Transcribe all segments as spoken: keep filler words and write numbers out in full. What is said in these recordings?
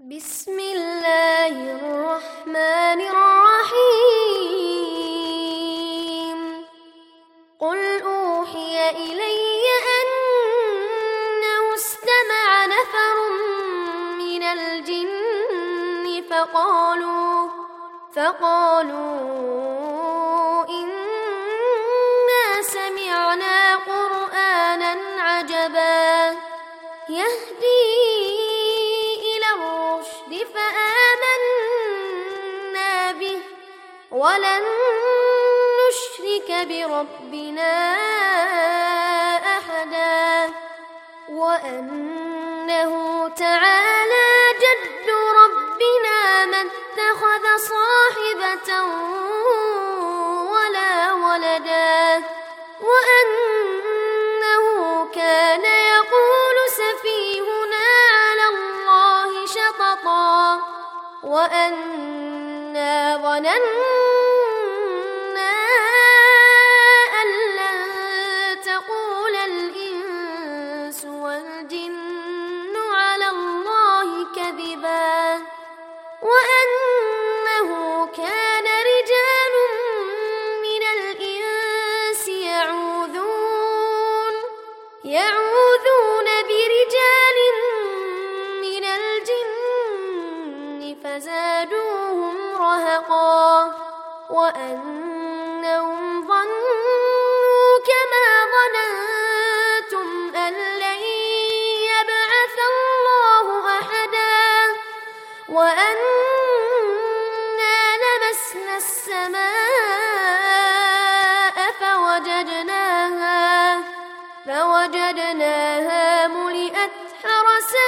بسم الله الرحمن الرحيم قل أوحي إلي أنه استمع نفر من الجن فقالوا فقالوا إنا سمعنا قرآنا عجبا يهدي فآمنا به ولن نشرك بربنا أحدا وأنه تعالى جد ربنا ما اتخذ صاحبة ولا ولدا وأنه كان يقول سفيهنا على الله شططا وأنا ظننا أن لن تقول الإنس والجن على الله كذبا وأنه كان رجال من الإنس يعوذون يعوذون برجال من الجن فزادوهم رهقا وأنهم ظنوا كما ظننتم أن لن يبعث الله أحدا وأنا لمسنا السماء فوجدناها فوجدناها ملئت حرسا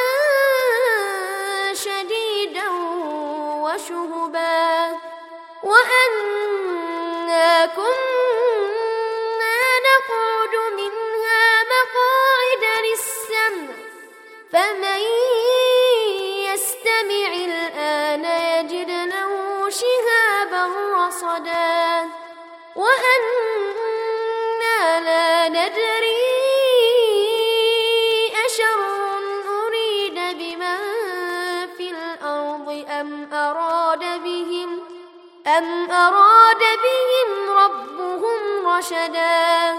شديدا وشهبا وأنا كنا نقعد منها مقاعد للسمع فمن يستمع الآن يجد له شهابا رصدا وأنا لا ندري أشر أريد بمن في الأرض أم أراد بهم أم أراد بهم ربهم رشدا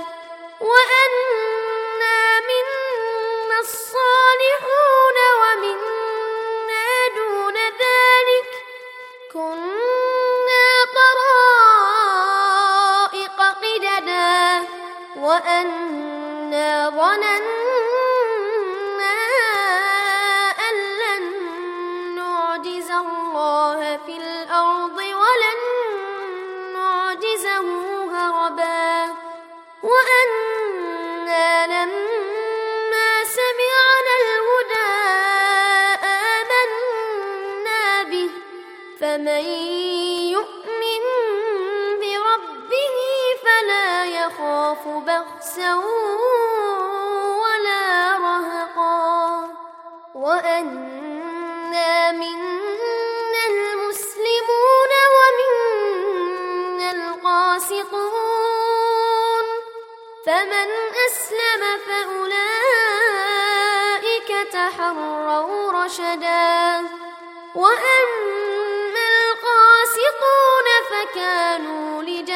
وأنا منا الصالحون ومنا دون ذلك كنا طرائق قددا وأنا ظننا أن لن نعجز الله في الأرض ولن نعجزه هربا وأنا لما سمعنا الهدى آمنا به فمن يؤمن بربه فلا يخاف بخسا ولا رهقا وأنا منا المسلمون ومنا القاسطون فمن أسلم فأولئك تحروا رشدا وأما القاسطون فكانوا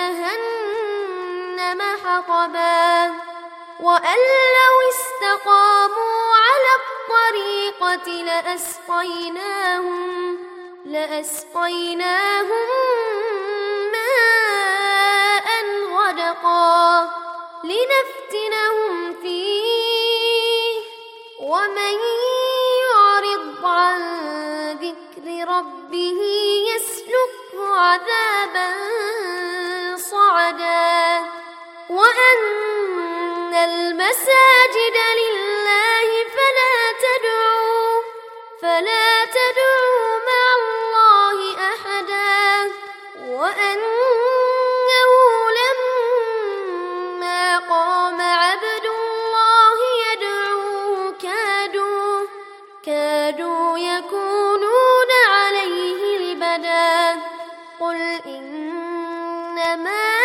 لجهنم حطبا وأن لو استقاموا على الطريقة لأسقيناهم لأسقيناهم ماء غدقا لنفتنهم فيه ومن يعرض عن ذكر ربه يسلكه عذابا صعدا وأن المساجد لله فلا تدعوا فلا تدعوا مع الله أحدا وأنه لما قام عبد الله يدعوه كادوا كادوا يكونون عليه لبدا قل إنما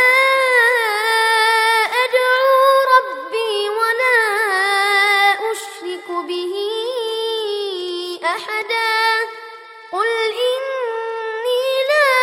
أدعو ربي ولا أشرك به أحدا قل إني لا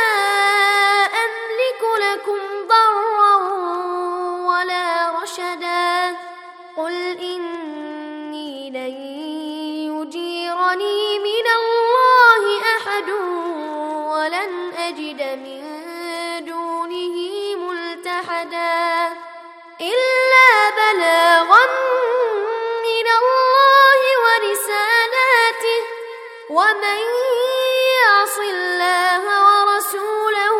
أملك لكم ضرا ولا رشدا قل إني لن يجيرني من الله أحد ولن أجد من دونه ملتحدا إلا بلاغا من الله ورسالاته ومن يعص الله ورسوله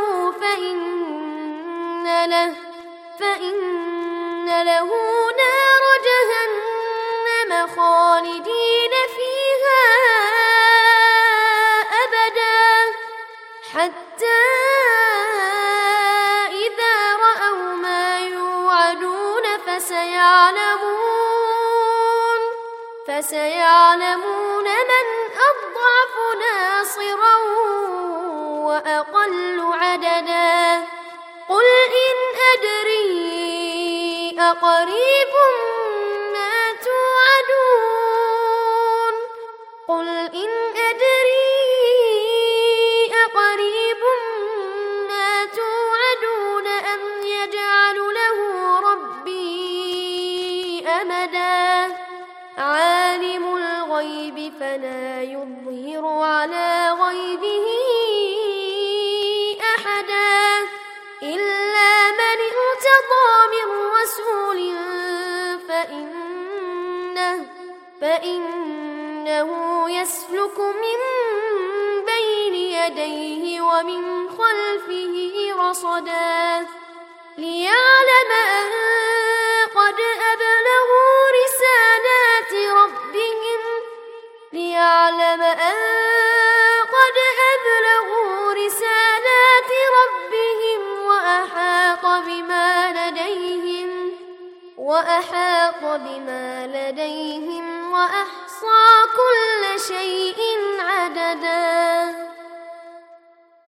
فإن له فإن له نار جهنم خالدين فيها أبدا حتى إذا رأوا ما يوعدون فسيعلمون فسيعلمون من أضعف ناصرا وأقل عددا قل إن أدري أقريب ما توعدون قل إن أدري أقريب ما توعدون أم يجعل له ربي أمدا عالم الغيب فلا يظهر على غيبه أحدا إلا من ارتضى من رسول فإنه, فإنه يسلك من بين يديه ومن خلفه رصدا ليعلم أن قد أبلغوا رسالات ربهم ليعلم أن قد أبلغوا رسالات ربهم وأحاط بما لديهم وأحاط بما لديهم وأحصى